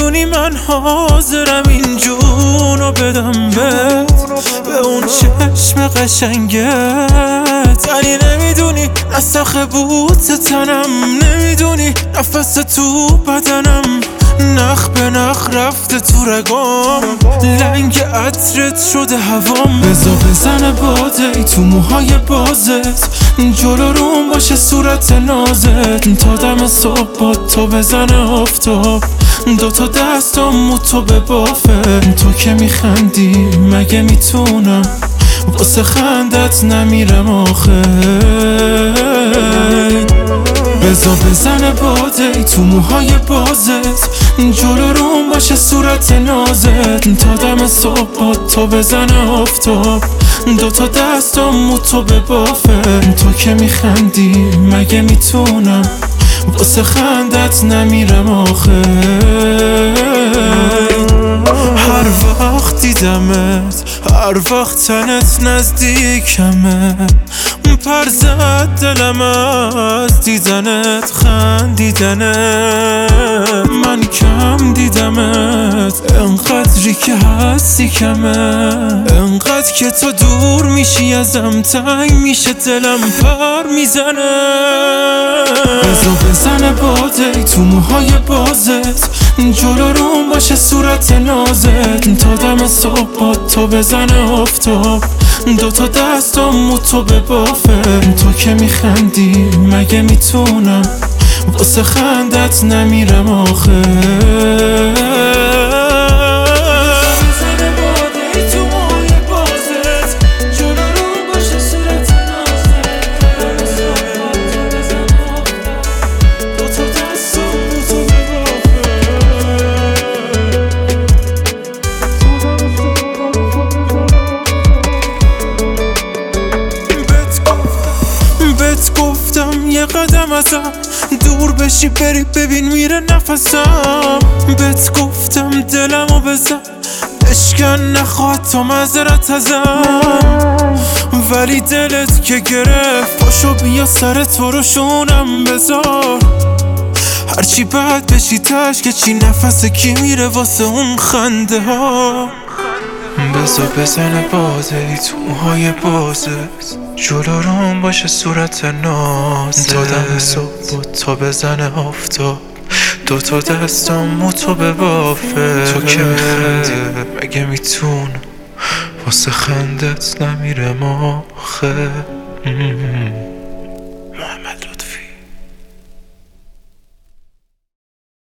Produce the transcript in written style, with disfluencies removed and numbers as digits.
میدونی من حاضرم این جونو بدم بهت، به اون چشم قشنگت. ولی نمیدونی نسخ بوت تنم، نمیدونی نفس تو بدنم، نخ به نخ رفته تو رگام، لنگ عطرت شده هوام. بزا بزنه باده تو موهای بازت، جلو روم باشه صورت نازت، تا دم صبح با تو بزنه آفتاب، دوتا دستم تو به بافه. تو که میخندی مگه میتونم واسه خندت نمیرم آخه. بزا بزنه باده تو موهای بازت، جلو روم باشه صورت نازت، تا دم صبح با تو بزنه آفتاب، دوتا دستم تو به بافه. تو که میخندی مگه میتونم واسه خندت نمیرم آخه. هر وقت دیدمت، هر وقت تنت نزدیکمه، پر زد دلم از دیدنت، خندیدنت. من کم دیدمت، انقدری که هستی کمه، انقدر که تو دور میشی ازم تنگ میشه دلم پر میزنه. بزا بزنه باده تو موهای بازت، جلو روم باشه صورت نازت، تا دم صبح با تو بزنه آفتاب، دوتا دستم تو به بافه. تو که میخندی مگه میتونم واسه خندت نمیرم آخه. گفتم یه قدم ازم دور بشی بری، ببین میره نفسم. بهت گفتم دلمو بزن بشکن، نخواد تا معذرت ازم. ولی دلت که گرفت پاشو بیا سر تو رو شونم بذار، هرچی بد بشی تش که چی نفس کی میره واسه اون خنده ها. بزا بزنه باده تو موهای بازت، جلو روم باشه صورت نازت، تا دم صبح تا بزنه آفتاب، دوتا دستم تو به بافه. تو که میخندی مگه میتونم واسه خندت نمیرم آخه.